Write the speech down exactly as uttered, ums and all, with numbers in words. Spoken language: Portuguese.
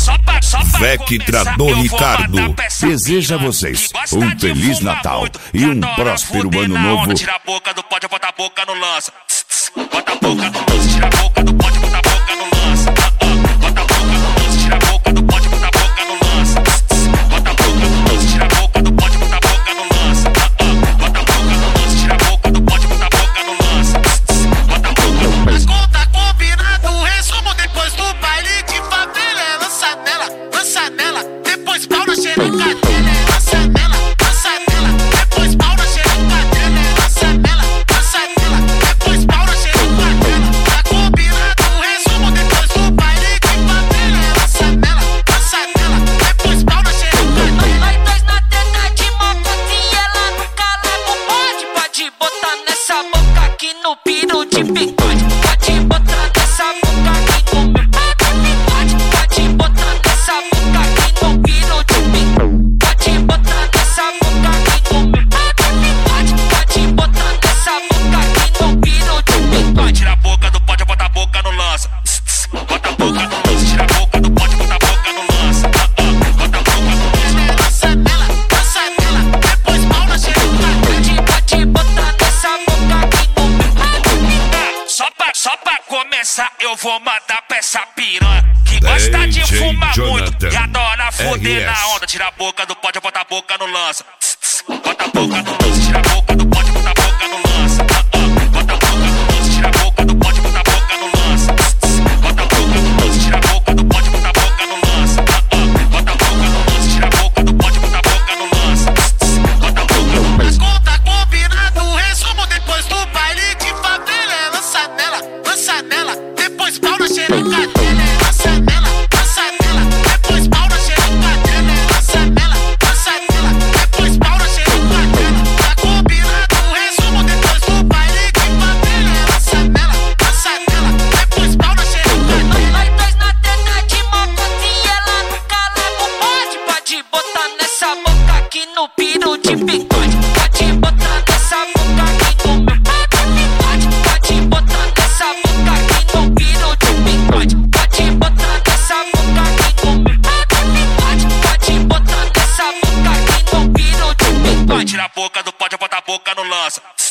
Vectrador Ricardo deseja a vocês um Feliz Natal e um próspero Ano Novo. Tira a boca do pode, bota a boca no lança. Bota a boca no lança, tira a boca do pode, bota a boca no lança. Bota a boca no lança, tira a boca do pode, bota a boca no lança. Bota a boca no lança, tira a boca do pode, bota a boca no lança. Bota a boca no lança, tira a boca do pode, bota a boca no lança. Bota a boca no lança. Mas conta combinado, resumo depois do baile de favela. É lança nela, lança nela, depois pau na xereca dela. É lança nela, lança nela, depois pau na xereca dela. É lança nela, lança nela, depois pau na xereca dela. Tá combinado, resumo depois do baile de favela. É lança nela, lança nela, depois pau na xereca dela. Nós dois na teta de mocotinha, ela nunca leva o pode. Pode botar nessa boca aqui no piro de bigode. Pode botar nessa boca aqui no meu bigode. Pode botar nessa boca aqui no piro de bigode. Pode botar nessa boca aqui no meu bigode. Pode botar nessa boca aqui no piro de bigode. Tira a boca do pode, bota a boca no lança. Bota a boca no lança, tira a boca do pode, bota a boca no lança. Bota a boca no lança. É lança nela, lança nela, depois pau na xereca dela. Pode botar nessa boca aqui no meu bigode. Só pra, só pra começar, eu vou mandar pra essa piranha que gosta de D J fumar muito Jonathan, e adora foder R S. na onda. Tira a boca do pode, bota a boca no lança. Bota a boca no lança, tira a boca do pode, bota a boca no lança. Bota a boca no lança, tira a boca do pode, bota a boca no lança. Bota a boca no lança, tira a boca do pode, bota a boca no lança. Bota a boca no lança, tira a boca do pode, bota a boca no lança. Bota a boca no lança. Mas conta combinado, resumo depois do baile de favela. É lança nela, lança nela, depois pau na xereca dela. É lança nela, lança nela, depois pau na xereca dela. É lança nela, lança nela, depois pau na xereca dela. Tá combinado, resumo depois do baile de favela. É lança nela, lança nela, depois pau na xereca dela. Nós dois na teta de mocotinha, ela nunca leva o pode. Pode botar nessa boca aqui no piro de bigode. Pode botar nessa boca aqui no meu bigode. Pode botar nessa boca aqui no piro de bigode. Pode botar nessa boca aqui no meu bigode. Pode botar nessa boca aqui no piro de bigode. Tira a boca do pode, bota a boca no lança.